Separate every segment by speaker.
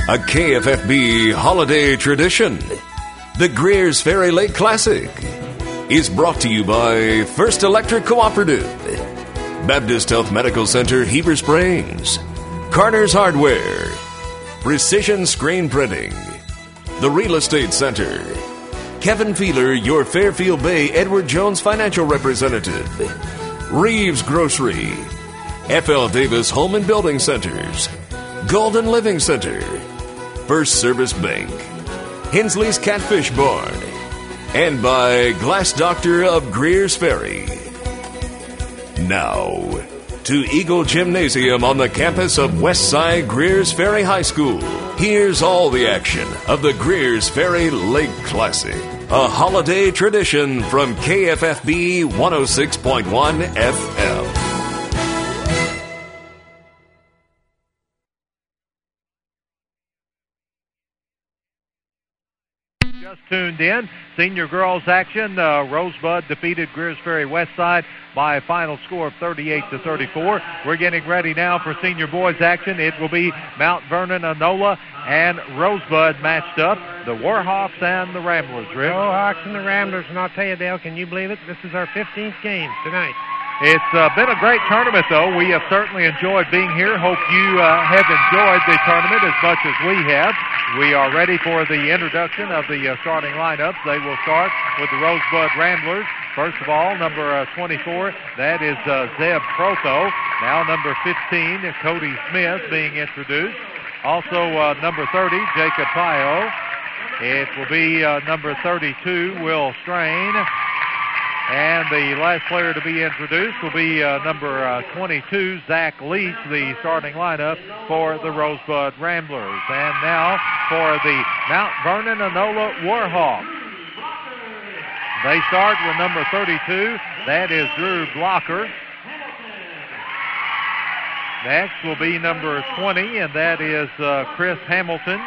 Speaker 1: a KFFB holiday tradition. The Greers Ferry Lake Classic is brought to you by First Electric Cooperative, Baptist Health Medical Center, Heber Springs, Carter's Hardware, Precision Screen Printing, The Real Estate Center, Kevin Feeler, your Fairfield Bay Edward Jones financial representative, Reeves Grocery, F.L. Davis Home and Building Centers, Golden Living Center, First Service Bank, Hensley's Catfish Barn, and by Glass Doctor of Greers Ferry. Now, to Eagle Gymnasium on the campus of Westside Greers Ferry High School. Here's all the action of the Greers Ferry Lake Classic, a holiday tradition from KFFB 106.1 FM.
Speaker 2: Just tuned in. Senior girls action. Rosebud defeated Greers Ferry Westside by a final score of 38-34. We're getting ready now for senior boys action. It will be Mount Vernon, Enola, and Rosebud matched up. The Warhawks and the Ramblers, Rick.
Speaker 3: Warhawks and the Ramblers, and I'll tell you, Dale, can you believe it? This is our 15th game tonight.
Speaker 2: It's been a great tournament, though. We have certainly enjoyed being here. Hope you have enjoyed the tournament as much as we have. We are ready for the introduction of the starting lineups. They will start with the Rosebud Ramblers. First of all, number 24, that is Zeb Protho. Now number 15, Cody Smith being introduced. Also number 30, Jacob Pio. It will be number 32, Will Strain. And the last player to be introduced will be number 22, Zach Leach, the starting lineup for the Rosebud Ramblers. And now for the Mount Vernon Enola Warhawks. They start with number 32. That is Drew Blocker. Next will be number 20, and that is Chris Hamilton.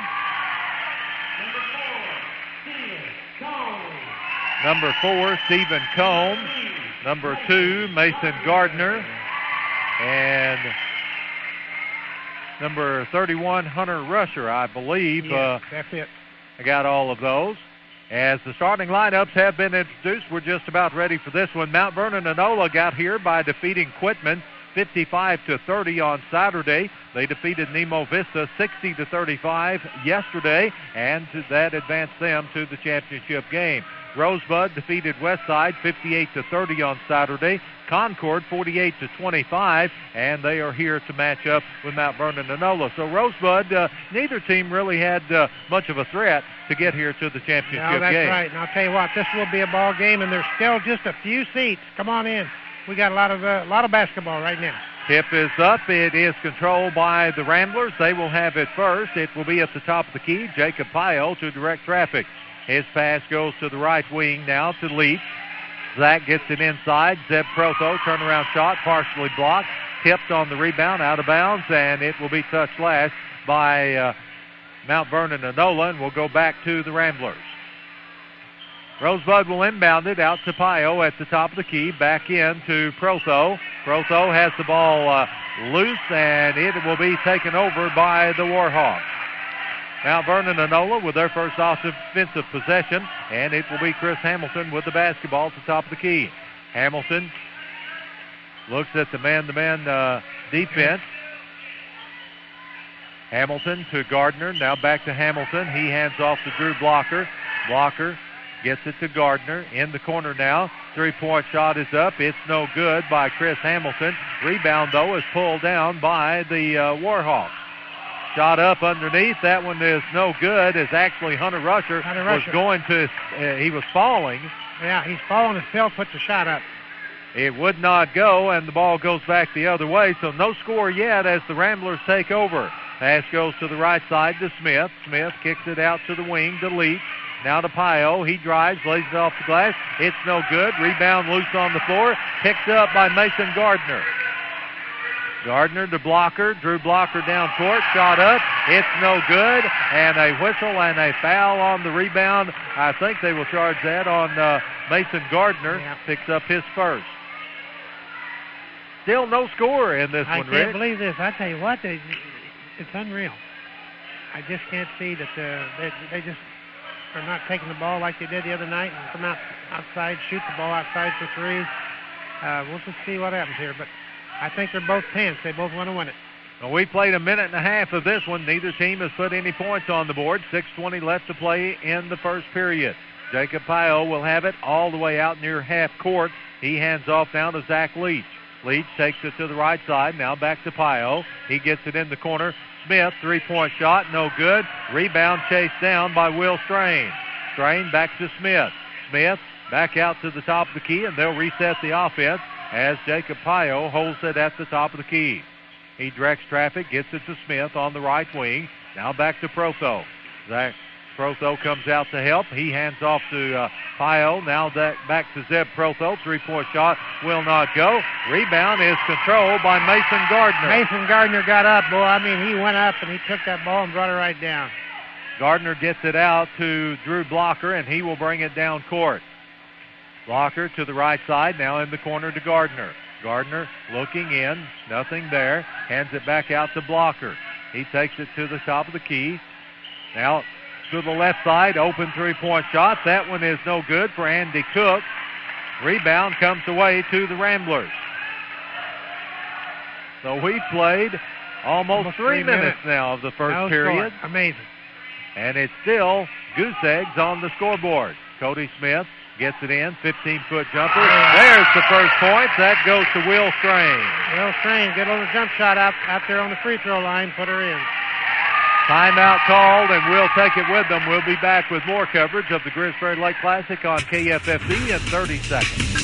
Speaker 2: Number 4, Stephen Combs. Number 2, Mason Gardner. And number 31, Hunter Rusher, I believe.
Speaker 3: Yeah, that's it.
Speaker 2: I got all of those. As the starting lineups have been introduced, we're just about ready for this one. Mount Vernon Enola got here by defeating Quitman 55-30 on Saturday. They defeated Nemo Vista 60-35 yesterday, and that advanced them to the championship game. Rosebud defeated Westside 58-30 on Saturday. Concord 48-25, and they are here to match up with Mount Vernon Enola. So Rosebud, neither team really had much of a threat to get here to the championship game.
Speaker 3: That's right. And I'll tell you what, this will be a ball game, and there's still just a few seats. Come on in. We got a lot of basketball right now.
Speaker 2: Tip is up. It is controlled by the Ramblers. They will have it first. It will be at the top of the key. Jacob Pio to direct traffic. His pass goes to the right wing now to Leach. Zach gets it inside. Zeb Protho, turnaround shot, partially blocked. Tipped on the rebound, out of bounds, and it will be touched last by Mount Vernon Enola, and will go back to the Ramblers. Rosebud will inbound it out to Pio at the top of the key. Back in to Protho. Protho has the ball loose, and it will be taken over by the Warhawks. Mount Vernon Enola with their first offensive possession, and it will be Chris Hamilton with the basketball at the top of the key. Hamilton looks at the man-to-man defense. Hamilton to Gardner, now back to Hamilton. He hands off to Drew Blocker. Blocker gets it to Gardner in the corner now. Three-point shot is up. It's no good by Chris Hamilton. Rebound, though, is pulled down by the Warhawks. Shot up underneath. That one is no good. It's actually Hunter Rusher. Was going to, he was falling.
Speaker 3: Yeah, he's falling and still puts a shot up.
Speaker 2: It would not go, and the ball goes back the other way. So no score yet as the Ramblers take over. Pass goes to the right side to Smith. Smith kicks it out to the wing to Leach. Now to Pio. He drives, lays it off the glass. It's no good. Rebound loose on the floor. Picked up by Mason Gardner. Gardner to Blocker. Drew Blocker down court. Shot up. It's no good. And a whistle and a foul on the rebound. I think they will charge that on Mason Gardner.
Speaker 3: Yeah.
Speaker 2: Picks up his first. Still no score in this one, Rick.
Speaker 3: I can't believe this. I tell you what, it's unreal. I just can't see that they just are not taking the ball like they did the other night and come outside, shoot the ball outside for threes. We'll just see what happens here, but I think they're both tense. They both want to win it.
Speaker 2: Well, we played a minute and a half of this one. Neither team has put any points on the board. 6:20 left to play in the first period. Jacob Pio will have it all the way out near half court. He hands off now to Zach Leach. Leach takes it to the right side. Now back to Pio. He gets it in the corner. Smith, three-point shot, no good. Rebound chased down by Will Strain. Strain back to Smith. Smith back out to the top of the key, and they'll reset the offense as Jacob Pio holds it at the top of the key. He directs traffic, gets it to Smith on the right wing. Now back to Protho. Zach Protho comes out to help. He hands off to Pio. Now back to Zeb Protho. Three-point shot will not go. Rebound is controlled by Mason Gardner.
Speaker 3: Mason Gardner got up, boy. I mean, he went up and he took that ball and brought it right down.
Speaker 2: Gardner gets it out to Drew Blocker, and he will bring it down court. Blocker to the right side, now in the corner to Gardner. Gardner looking in, nothing there. Hands it back out to Blocker. He takes it to the top of the key. Now to the left side, open three-point shot. That one is no good for Andy Cook. Rebound comes away to the Ramblers. So we played almost 3 minutes now of the first period.
Speaker 3: Score. Amazing.
Speaker 2: And it's still Goose Eggs on the scoreboard. Cody Smith gets it in, 15-foot jumper. There's the first point. That goes to Will Strain.
Speaker 3: Will Strain, good little jump shot out there on the free throw line, put her in.
Speaker 2: Timeout called, and we'll take it with them. We'll be back with more coverage of the Greers Ferry Lake Classic on KFFB in 30 seconds.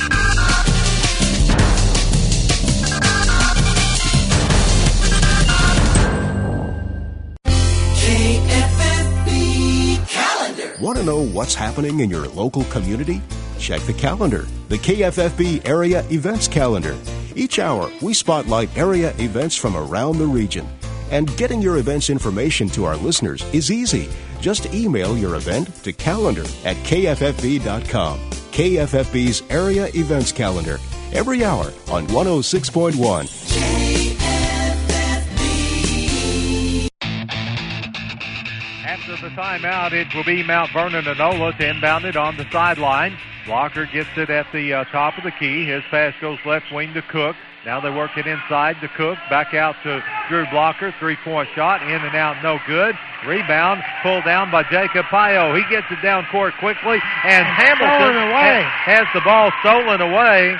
Speaker 4: KFFB calendar.
Speaker 5: Want to know what's happening in your local community? Check the calendar, the KFFB Area Events Calendar. Each hour, we spotlight area events from around the region. And getting your events information to our listeners is easy. Just email your event to calendar@kffb.com. KFFB's Area Events Calendar. Every hour on 106.1.
Speaker 4: KFFB.
Speaker 2: After the timeout, it will be Mount Vernon Enola to inbound it on the sideline. Blocker gets it at the top of the key. His pass goes left wing to Cook. Now they work it inside to Cook. Back out to Drew Blocker. Three-point shot. In and out, no good. Rebound pulled down by Jacob Pio. He gets it down court quickly. And Hamilton has the ball stolen away.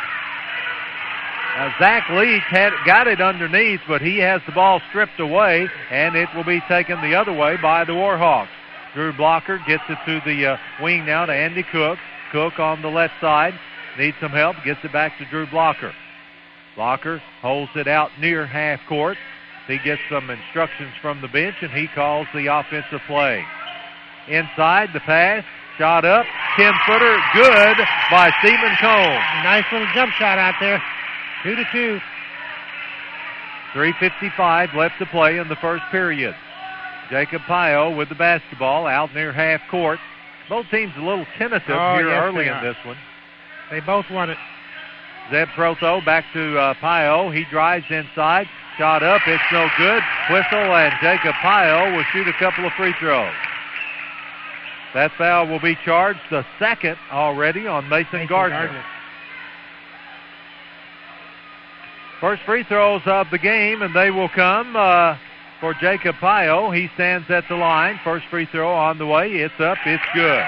Speaker 2: Zach Leach got it underneath, but he has the ball stripped away, and it will be taken the other way by the Warhawks. Drew Blocker gets it to the wing now to Andy Cook. Cook on the left side. Needs some help. Gets it back to Drew Blocker. Blocker holds it out near half court. He gets some instructions from the bench, and he calls the offensive play. Inside, the pass, shot up, 10-footer, good by Stephen Cone.
Speaker 3: Nice little jump shot out there. 2-2.
Speaker 2: 3:55 left to play in the first period. Jacob Pio with the basketball out near half court. Both teams a little tentative early in this one.
Speaker 3: They both want it.
Speaker 2: Zeb Protho back to Pio. He drives inside. Shot up. It's no good. Whistle, and Jacob Pio will shoot a couple of free throws. That foul will be charged, the second already on Mason Gardner. First free throws of the game, and they will come for Jacob Pio. He stands at the line. First free throw on the way. It's up. It's good.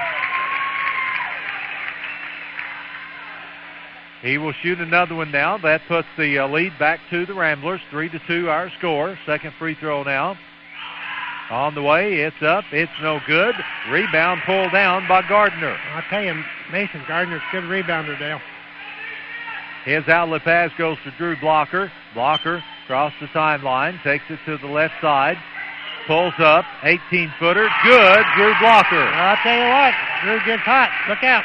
Speaker 2: He will shoot another one now. That puts the lead back to the Ramblers. 3-2 our score. Second free throw now. On the way. It's up. It's no good. Rebound pulled down by Gardner.
Speaker 3: I'll tell you, Mason Gardner's a good rebounder, Dale.
Speaker 2: His outlet pass goes to Drew Blocker. Blocker across the timeline. Takes it to the left side. Pulls up. 18-footer. Good. Drew Blocker.
Speaker 3: I'll tell you what. Drew gets hot. Look out.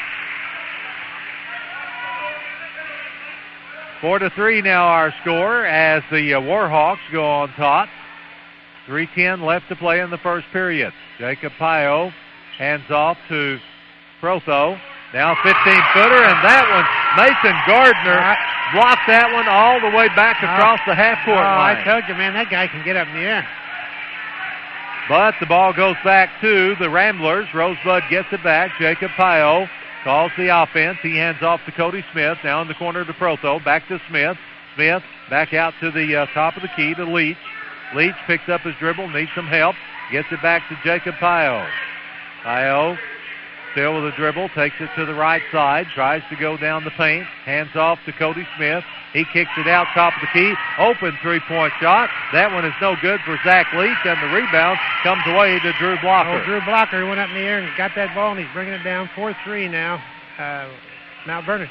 Speaker 2: 4-3 now our score as the Warhawks go on top. 3:10 left to play in the first period. Jacob Pio hands off to Protho. Now 15-footer, and that one, Mason Gardner blocked that one all the way back across the half-court line.
Speaker 3: I told you, man, that guy can get up in the air.
Speaker 2: But the ball goes back to the Ramblers. Rosebud gets it back. Jacob Pio calls the offense. He hands off to Cody Smith. Now in the corner to Proto. Back to Smith. Smith back out to the top of the key to Leach. Leach picks up his dribble. Needs some help. Gets it back to Jacob Pio. Pio still with a dribble. Takes it to the right side. Tries to go down the paint. Hands off to Cody Smith. He kicks it out top of the key. Open three-point shot. That one is no good for Zach Leach, and the rebound comes away to Drew Blocker.
Speaker 3: Drew Blocker went up in the air and got that ball, and he's bringing it down 4-3 now. Mount Vernon.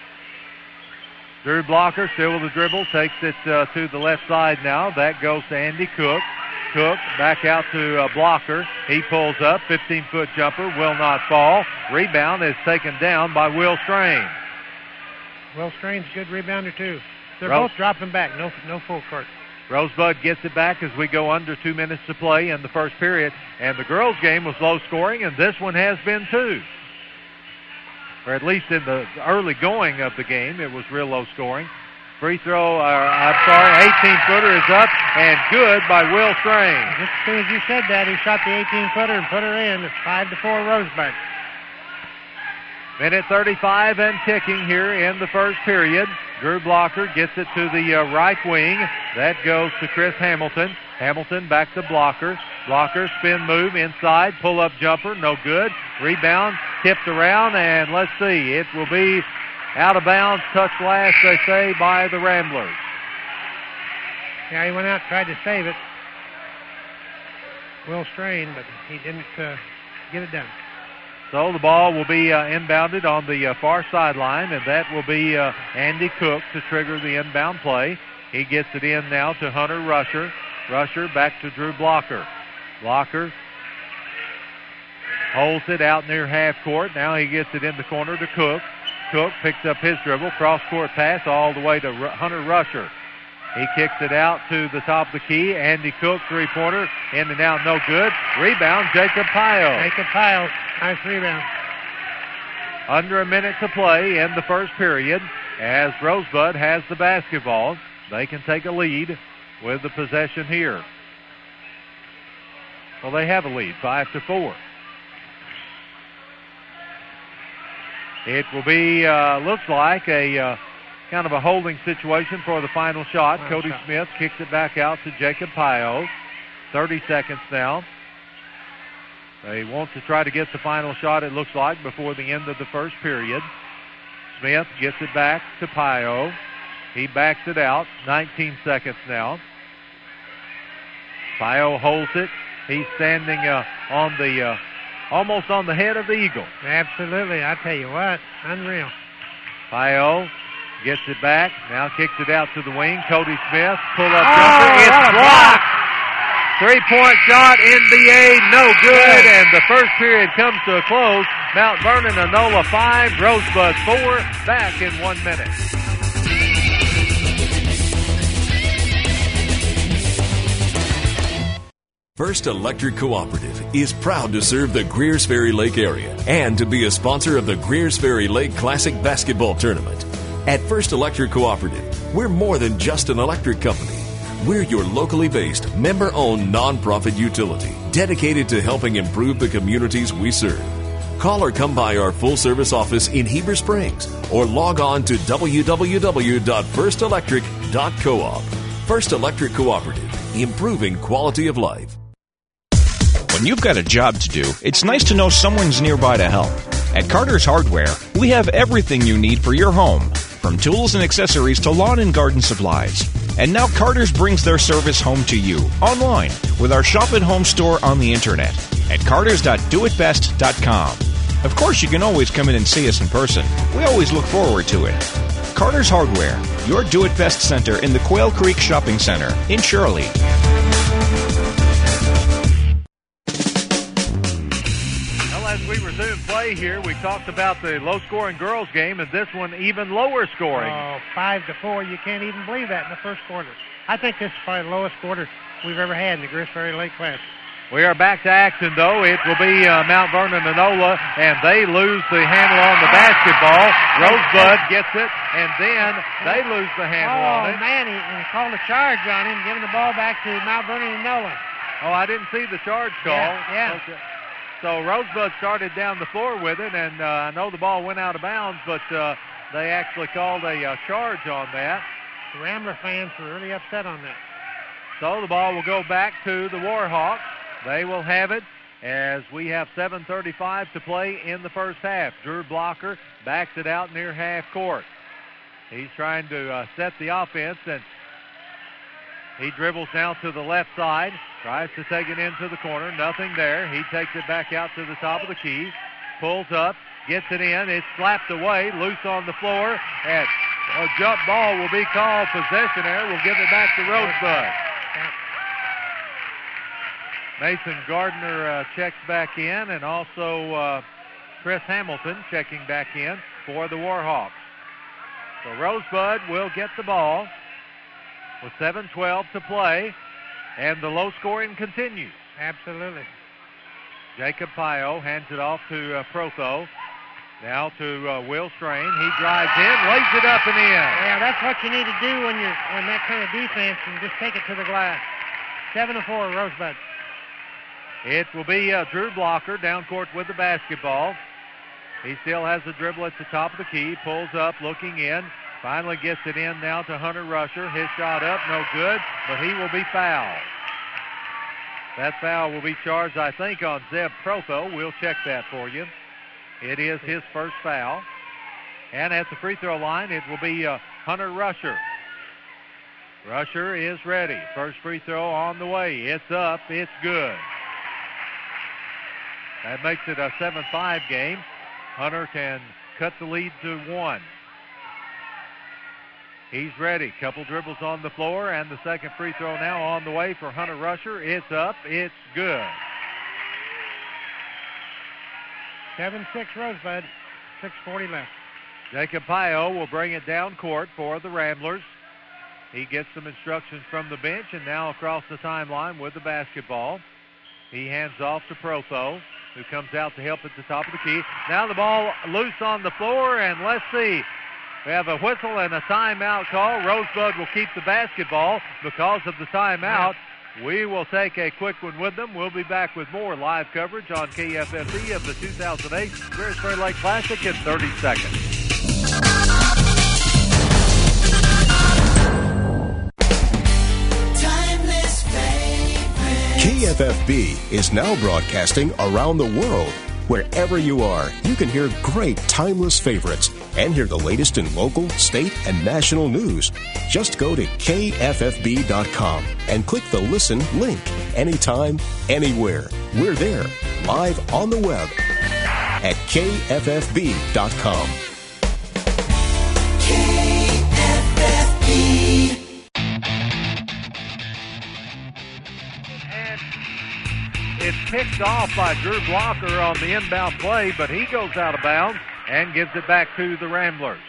Speaker 2: Drew Blocker still with the dribble. Takes it to the left side now. That goes to Andy Cook. Cook back out to Blocker. He pulls up. 15-foot jumper. Will not fall. Rebound is taken down by Will Strain.
Speaker 3: Will Strain's a good rebounder, too. They're both dropping back. No full court.
Speaker 2: Rosebud gets it back as we go under 2 minutes to play in the first period. And the girls' game was low scoring, and this one has been too. Or at least in the early going of the game, it was real low scoring. Free throw, 18-footer is up and good by Will Strain.
Speaker 3: Just as soon as you said that, he shot the 18-footer and put her in. It's 5-4 Rosebud.
Speaker 2: Minute 35 and ticking here in the first period. Drew Blocker gets it to the right wing. That goes to Chris Hamilton. Hamilton back to Blocker. Blocker spin move inside. Pull-up jumper, no good. Rebound tipped around, and let's see. It will be out of bounds. Touch last, they say, by the Ramblers.
Speaker 3: Yeah, he went out and tried to save it. Will Strain, but he didn't get it done.
Speaker 2: So the ball will be inbounded on the far sideline, and that will be Andy Cook to trigger the inbound play. He gets it in now to Hunter Rusher. Rusher back to Drew Blocker. Blocker holds it out near half court. Now he gets it in the corner to Cook. Cook picks up his dribble. Cross-court pass all the way to Hunter Rusher. He kicks it out to the top of the key. Andy Cook, three-pointer, in and out, no good. Rebound, Jacob Pyle.
Speaker 3: Jacob Pyle, nice rebound.
Speaker 2: Under a minute to play in the first period as Rosebud has the basketball. They can take a lead with the possession here. Well, they have a lead, 5-4. It will be, looks like a kind of a holding situation for the final shot. Cody Smith kicks it back out to Jacob Pio. 30 seconds now. They want to try to get the final shot, it looks like, before the end of the first period. Smith gets it back to Pio. He backs it out. 19 seconds now. Pio holds it. He's standing on the almost on the head of the Eagle.
Speaker 3: Absolutely. I tell you what, unreal.
Speaker 2: Pio gets it back. Now kicks it out to the wing. Cody Smith, pull-up jumper. It's blocked. Three-point shot, NBA, no good. And the first period comes to a close. Mount Vernon, Enola 5, Rosebud 4. Back in 1 minute.
Speaker 1: First Electric Cooperative is proud to serve the Greers Ferry Lake area and to be a sponsor of the Greers Ferry Lake Classic Basketball Tournament. At First Electric Cooperative, we're more than just an electric company. We're your locally based, member-owned nonprofit utility dedicated to helping improve the communities we serve. Call or come by our full-service office in Heber Springs or log on to www.firstelectric.coop. First Electric Cooperative, improving quality of life.
Speaker 6: When you've got a job to do, it's nice to know someone's nearby to help. At Carter's Hardware, we have everything you need for your home, from tools and accessories to lawn and garden supplies. And now Carter's brings their service home to you, online, with our Shop at Home store on the internet at carters.doitbest.com. Of course, you can always come in and see us in person. We always look forward to it. Carter's Hardware, your do-it-best center in the Quail Creek Shopping Center in Shirley.
Speaker 2: As we resume play here, we talked about the low-scoring girls game, and this one even lower scoring.
Speaker 3: Oh, 5-4. You can't even believe that in the first quarter. I think this is probably the lowest quarter we've ever had in the Greers Ferry Lake Classic.
Speaker 2: We are back to action, though. It will be Mount Vernon Enola, and they lose the handle on the basketball. Rosebud gets it, and then they lose the handle on it.
Speaker 3: Oh, man, he called a charge on him, giving the ball back to Mount Vernon Enola.
Speaker 2: Oh, I didn't see the charge call.
Speaker 3: Yeah.
Speaker 2: Okay. So Rosebud started down the floor with it, and I know the ball went out of bounds, but they actually called a charge on that.
Speaker 3: The Rambler fans were really upset on that.
Speaker 2: So the ball will go back to the Warhawks. They will have it as we have 7:35 to play in the first half. Drew Blocker backs it out near half court. He's trying to set the offense, and he dribbles now to the left side, tries to take it into the corner. Nothing there. He takes it back out to the top of the key, pulls up, gets it in. It's slapped away, loose on the floor, and a jump ball will be called. Possession error. We'll give it back to Rosebud. Mason Gardner checks back in, and also Chris Hamilton checking back in for the Warhawks. So Rosebud will get the ball with 7:12 to play, and the low scoring continues.
Speaker 3: Absolutely.
Speaker 2: Jacob Pio hands it off to Protho. Now to Will Strain. He drives in, lays it up and in.
Speaker 3: Yeah, that's what you need to do when you're on that kind of defense, and just take it to the glass. 7-4, Rosebud.
Speaker 2: It will be Drew Blocker down court with the basketball. He still has the dribble at the top of the key, pulls up, looking in, finally gets it in now to Hunter Rusher. His shot up, no good, but he will be fouled. That foul will be charged, I think, on Zeb Protho. We'll check that for you. It is his first foul. And at the free throw line, it will be Hunter Rusher. Rusher is ready. First free throw on the way. It's up. It's good. That makes it a 7-5 game. Hunter can cut the lead to 1. He's ready. Couple dribbles on the floor, and the second free throw now on the way for Hunter Rusher. It's up. It's good.
Speaker 3: 7-6 Rosebud. 6:40 left.
Speaker 2: Jacob Pio will bring it down court for the Ramblers. He gets some instructions from the bench, and now across the timeline with the basketball. He hands off to Protho, who comes out to help at the top of the key. Now the ball loose on the floor, and let's see. We have a whistle and a timeout call. Rosebud will keep the basketball because of the timeout. We will take a quick one with them. We'll be back with more live coverage on KFFB of the 2008 Greers Ferry Lake Classic in 30 seconds.
Speaker 5: KFFB is now broadcasting around the world. Wherever you are, you can hear great timeless favorites and hear the latest in local, state, and national news. Just go to KFFB.com and click the Listen link. Anytime, anywhere. We're there, live on the web at KFFB.com.
Speaker 4: KFFB.
Speaker 2: It's picked off by Drew Blocker on the inbound play, but he goes out of bounds and gives it back to the Ramblers.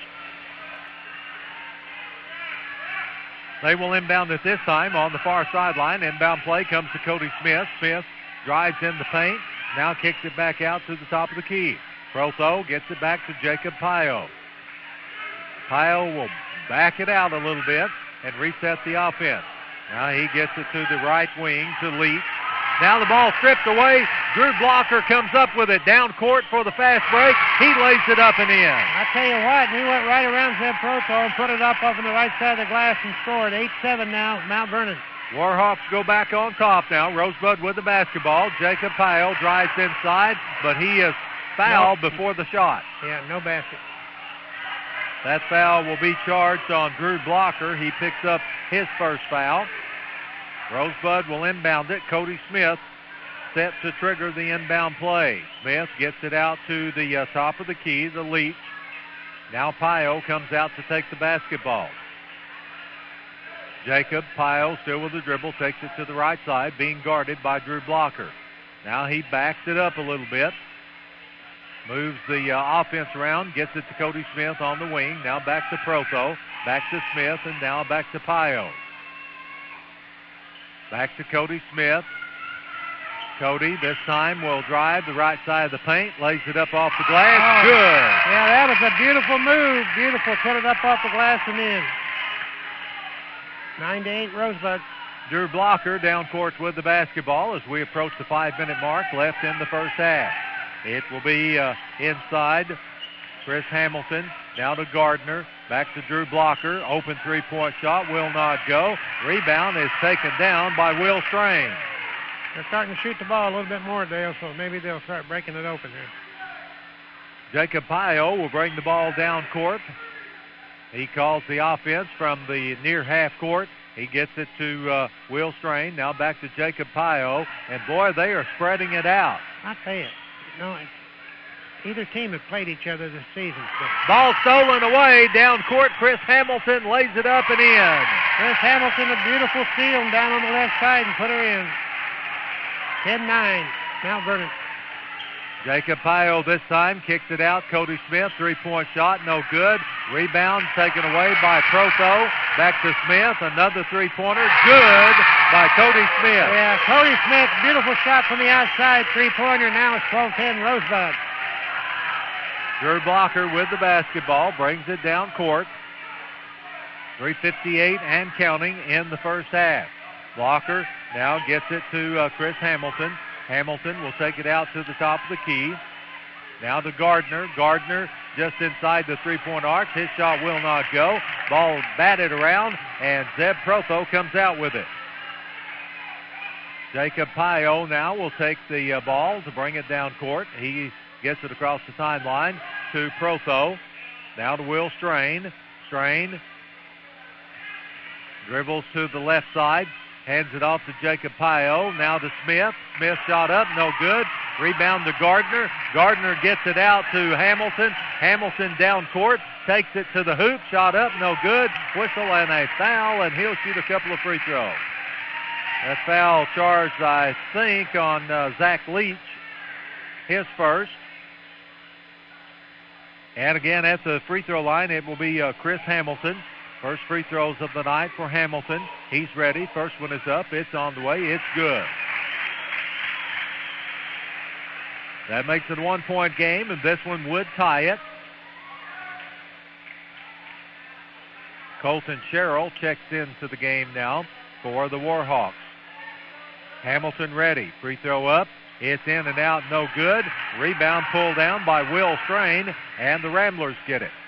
Speaker 2: They will inbound it this time on the far sideline. Inbound play comes to Cody Smith. Smith drives in the paint, now kicks it back out to the top of the key. Protho gets it back to Jacob Pio. Pio will back it out a little bit and reset the offense. Now he gets it to the right wing to Leach. Now the ball stripped away. Drew Blocker comes up with it down court for the fast break. He lays it up and in.
Speaker 3: I tell you what, he went right around Zeb Protho and put it up on the right side of the glass and scored. 8-7 now, Mount Vernon.
Speaker 2: Warhawks go back on top now. Rosebud with the basketball. Jacob Pyle drives inside, but he is fouled before the shot.
Speaker 3: Yeah, no basket.
Speaker 2: That foul will be charged on Drew Blocker. He picks up his first foul. Rosebud will inbound it. Cody Smith set to trigger the inbound play. Smith gets it out to the top of the key, the Leach. Now Pio comes out to take the basketball. Jacob Pio still with the dribble, takes it to the right side, being guarded by Drew Blocker. Now he backs it up a little bit. Moves the offense around, gets it to Cody Smith on the wing. Now back to Protho, back to Smith, and now back to Pio. Back to Cody Smith. Cody this time will drive the right side of the paint, lays it up off the glass.
Speaker 3: Oh,
Speaker 2: good.
Speaker 3: Yeah, that was a beautiful move. Beautiful. Put it up off the glass and in. 9-8 Rosebud.
Speaker 2: Drew Blocker down court with the basketball as we approach the 5-minute mark left in the first half. It will be inside. Chris Hamilton now to Gardner. Back to Drew Blocker. Open three-point shot will not go. Rebound is taken down by Will Strain.
Speaker 3: They're starting to shoot the ball a little bit more, Dale, so maybe they'll start breaking it open here.
Speaker 2: Jacob Pio will bring the ball down court. He calls the offense from the near half court. He gets it to Will Strain. Now back to Jacob Pio. And, boy, they are spreading it out.
Speaker 3: I tell you, either team have played each other this season.
Speaker 2: Ball stolen away. Down court, Chris Hamilton lays it up and in.
Speaker 3: Chris Hamilton, a beautiful steal down on the left side and put her in. 10-9, Mount Vernon.
Speaker 2: Jacob Pio this time kicks it out. Cody Smith, three-point shot, no good. Rebound taken away by Protho. Back to Smith, another three-pointer. Good by Cody Smith.
Speaker 3: Yeah, Cody Smith, beautiful shot from the outside, three-pointer. Now it's 12-10 Rosebud.
Speaker 2: Drew Blocker with the basketball, brings it down court. 3:58 and counting in the first half. Blocker now gets it to Chris Hamilton. Hamilton will take it out to the top of the key. Now to Gardner. Gardner just inside the three-point arc. His shot will not go. Ball batted around, and Zeb Protho comes out with it. Jacob Pio now will take the ball to bring it down court. He gets it across the timeline to Protho. Now to Will Strain. Strain dribbles to the left side. Hands it off to Jacob Pio. Now to Smith. Smith shot up, no good. Rebound to Gardner. Gardner gets it out to Hamilton. Hamilton down court. Takes it to the hoop. Shot up, no good. Whistle and a foul, and he'll shoot a couple of free throws. That foul charged, I think, on Zach Leach. His first. And again, at the free throw line, it will be Chris Hamilton. First free throws of the night for Hamilton. He's ready. First one is up. It's on the way. It's good. That makes it a 1-point game, and this one would tie it. Colton Sherrill checks into the game now for the Warhawks. Hamilton ready. Free throw up. It's in and out. No good. Rebound pulled down by Will Strain, and the Ramblers get it.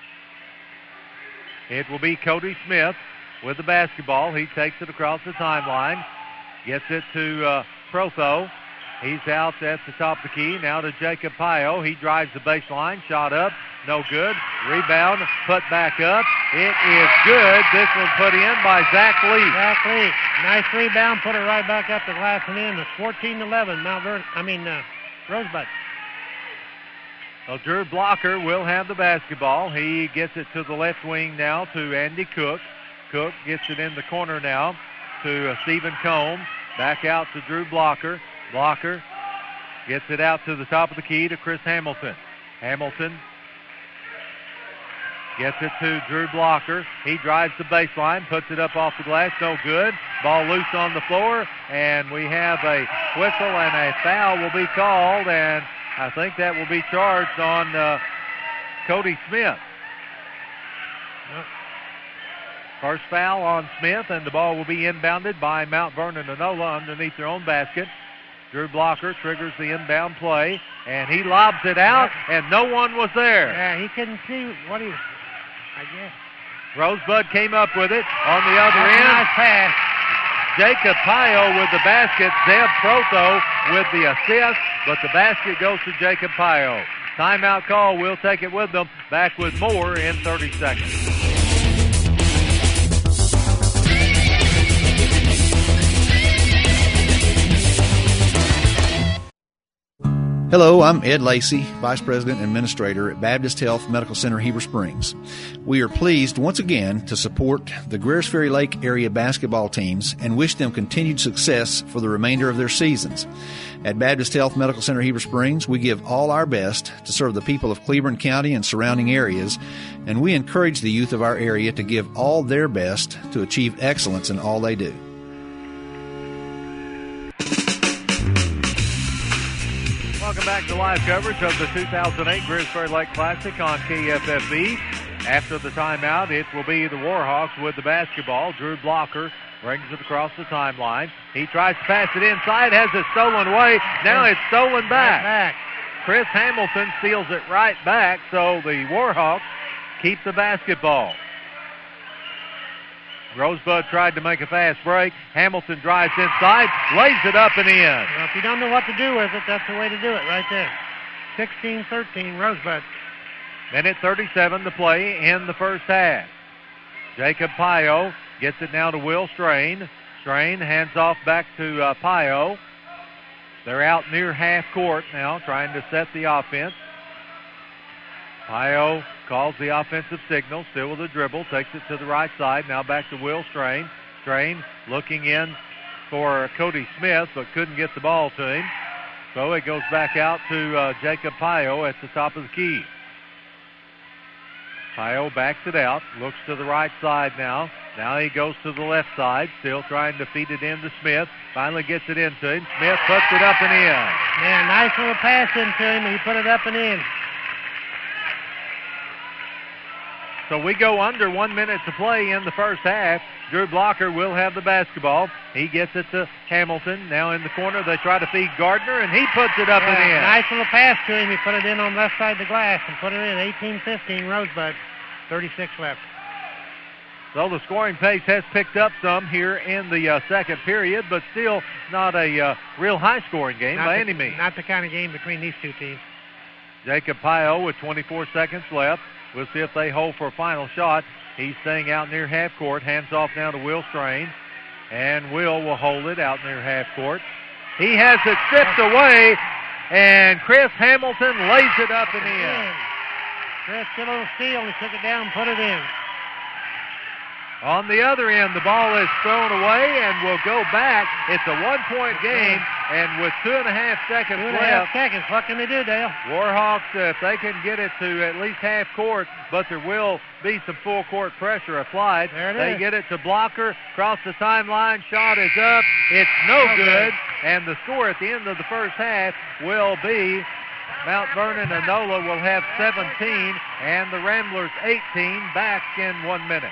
Speaker 2: It will be Cody Smith with the basketball. He takes it across the timeline. Gets it to Protho. He's out at the top of the key. Now to Jacob Pio. He drives the baseline. Shot up. No good. Rebound. Put back up. It is good. This one put in by Zach Leach.
Speaker 3: Zach Leach. Nice rebound. Put it right back up the glass and in. It's 14-11. Rosebud.
Speaker 2: Well, Drew Blocker will have the basketball. He gets it to the left wing now to Andy Cook. Cook gets it in the corner now to Stephen Combs. Back out to Drew Blocker. Blocker gets it out to the top of the key to Chris Hamilton. Hamilton gets it to Drew Blocker. He drives the baseline, puts it up off the glass. No good. Ball loose on the floor, and we have a whistle and a foul will be called, and I think that will be charged on Cody Smith. First foul on Smith, and the ball will be inbounded by Mount Vernon Enola underneath their own basket. Drew Blocker triggers the inbound play, and he lobs it out, and no one was there.
Speaker 3: Yeah, he couldn't see what he was, I guess.
Speaker 2: Rosebud came up with it on the other end.
Speaker 3: Nice pass.
Speaker 2: Jacob Pio with the basket. Zeb Protho with the assist, but the basket goes to Jacob Pio. Timeout call. We'll take it with them. Back with more in 30 seconds.
Speaker 7: Hello, I'm Ed Lacey, Vice President and Administrator at Baptist Health Medical Center, Heber Springs. We are pleased once again to support the Greers Ferry Lake area basketball teams and wish them continued success for the remainder of their seasons. At Baptist Health Medical Center, Heber Springs, we give all our best to serve the people of Cleburne County and surrounding areas, and we encourage the youth of our area to give all their best to achieve excellence in all they do.
Speaker 2: Welcome back to live coverage of the 2008 Greers Ferry Lake Classic on KFFB. After the timeout, it will be the Warhawks with the basketball. Drew Blocker Brings it across the timeline. He tries to pass it inside, has it stolen away. Now it's stolen back. Chris Hamilton steals it right back, so the Warhawks keep the basketball. Rosebud tried to make a fast break. Hamilton drives inside, lays it up and in.
Speaker 3: Well, if you don't know what to do with it, that's the way to do it right there. 16-13, Rosebud.
Speaker 2: Minute 37 to play in the first half. Jacob Pio gets it now to Will Strain. Strain hands off back to Pio. They're out near half court now, trying to set the offense. Pio calls the offensive signal, still with a dribble, takes it to the right side. Now back to Will Strain. Strain looking in for Cody Smith, but couldn't get the ball to him. So it goes back out to Jacob Pio at the top of the key. Pio backs it out, looks to the right side now. Now he goes to the left side, still trying to feed it in to Smith. Finally gets it into him. Smith puts it up and in.
Speaker 3: Yeah, nice little pass into him, and he put it up and in.
Speaker 2: So we go under 1 minute to play in the first half. Drew Blocker will have the basketball. He gets it to Hamilton. Now in the corner, they try to feed Gardner, and he puts it up and in.
Speaker 3: Nice little pass to him. He put it in on the left side of the glass and put it in. 18-15, Rosebud. 36 left.
Speaker 2: So the scoring pace has picked up some here in the second period, but still not a real high-scoring game by any means.
Speaker 3: Not the kind of game between these two teams.
Speaker 2: Jacob Pio with 24 seconds left. We'll see if they hold for a final shot. He's staying out near half court. Hands off now to Will Strain. And Will hold it out near half court. He has it stripped away, and Chris Hamilton lays it up and in.
Speaker 3: Chris did a little steal. He took it down and put it in.
Speaker 2: On the other end, the ball is thrown away and will go back. It's a one-point game, and with 2.5 seconds left.
Speaker 3: 2.5 seconds. What can they do, Dale?
Speaker 2: Warhawks, if they can get it to at least half court, but there will be some full court pressure applied. They get it to Blocker, cross the timeline, shot is up. It's no good, and the score at the end of the first half will be Mount Vernon and NOLA will have 17, and the Ramblers 18, back in 1 minute.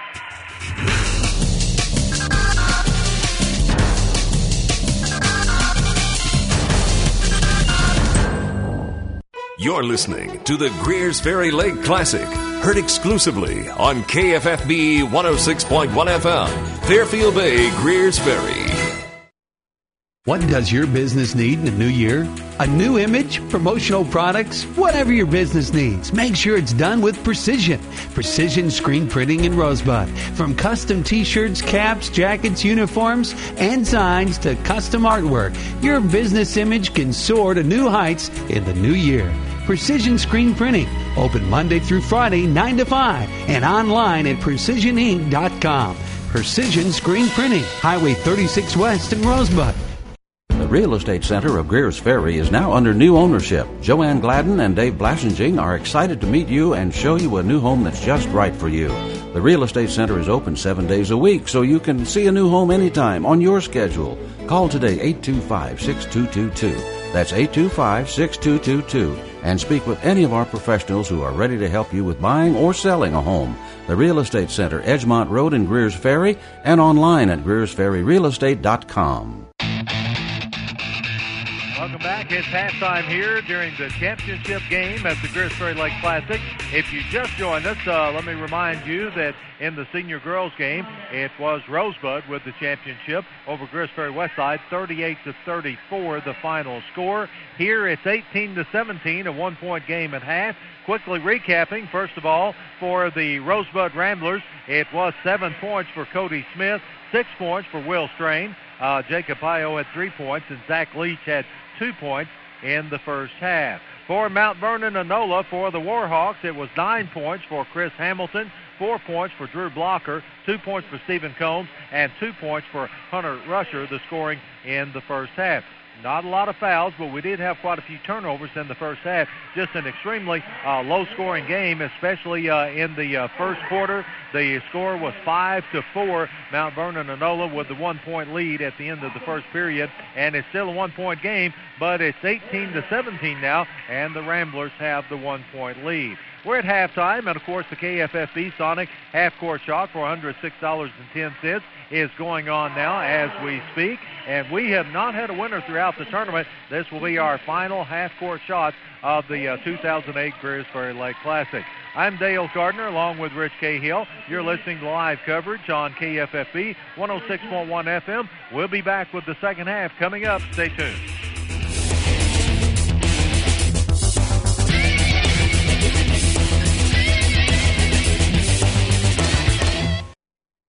Speaker 1: You're listening to the Greers Ferry Lake Classic, heard exclusively on KFFB 106.1 FM, Fairfield Bay, Greers Ferry.
Speaker 8: What does your business need in the new year? A new image, promotional products, whatever your business needs. Make sure it's done with Precision. Precision Screen Printing in Rosebud. From custom t-shirts, caps, jackets, uniforms, and signs to custom artwork, your business image can soar to new heights in the new year. Precision Screen Printing. Open Monday through Friday, 9 to 5, and online at precisioninc.com. Precision Screen Printing, Highway 36 West in Rosebud.
Speaker 9: The Real Estate Center of Greers Ferry is now under new ownership. Joanne Gladden and Dave Blaschinging are excited to meet you and show you a new home that's just right for you. The Real Estate Center is open 7 days a week, so you can see a new home anytime on your schedule. Call today 825-6222. That's 825-6222. And speak with any of our professionals who are ready to help you with buying or selling a home. The Real Estate Center, Edgemont Road in Greers Ferry, and online at GreersFerryRealEstate.com.
Speaker 2: Welcome back. It's halftime here during the championship game at the Greers Ferry Lake Classic. If you just joined us, let me remind you that in the senior girls game, it was Rosebud with the championship over Greers Ferry Westside, 38-34, the final score. Here it's 18-17, a 1-point game at half. Quickly recapping, first of all, for the Rosebud Ramblers, it was 7 points for Cody Smith, 6 points for Will Strain. Jacob Pio had 3 points, and Zach Leach had 2 points in the first half. For Mount Vernon and NOLA, for the Warhawks, it was 9 points for Chris Hamilton, 4 points for Drew Blocker, 2 points for Stephen Combs, and 2 points for Hunter Rusher, the scoring in the first half. Not a lot of fouls, but we did have quite a few turnovers in the first half. Just an extremely low-scoring game, especially in the first quarter. The score was 5-4. Mount Vernon and NOLA with the 1-point lead at the end of the first period, and it's still a 1-point game, but it's 18-17 now, and the Ramblers have the 1-point lead. We're at halftime, and of course the KFFB Sonic half-court shot for $106.10 is going on now as we speak, and we have not had a winner throughout the tournament. This will be our final half-court shot of the 2008 Greers Ferry Lake Classic. I'm Dale Gardner along with Rich Cahill. You're listening to live coverage on KFFB 106.1 FM. We'll be back with the second half coming up. Stay tuned.